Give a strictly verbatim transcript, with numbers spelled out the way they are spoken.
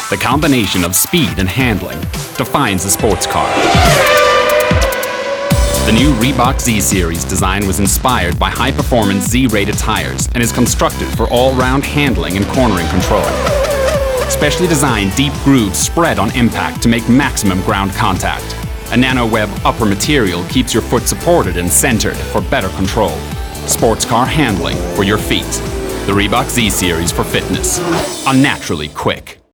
The combination of speed and handling defines a sports car. The new Reebok Z-Series design was inspired by high-performance Z-rated tires and is constructed for all-round handling and cornering control. Specially designed deep grooves spread on impact to make maximum ground contact. A NanoWeb upper material keeps your foot supported and centered for better control. Sports car handling for your feet. The Reebok Z-Series for fitness. Unnaturally quick.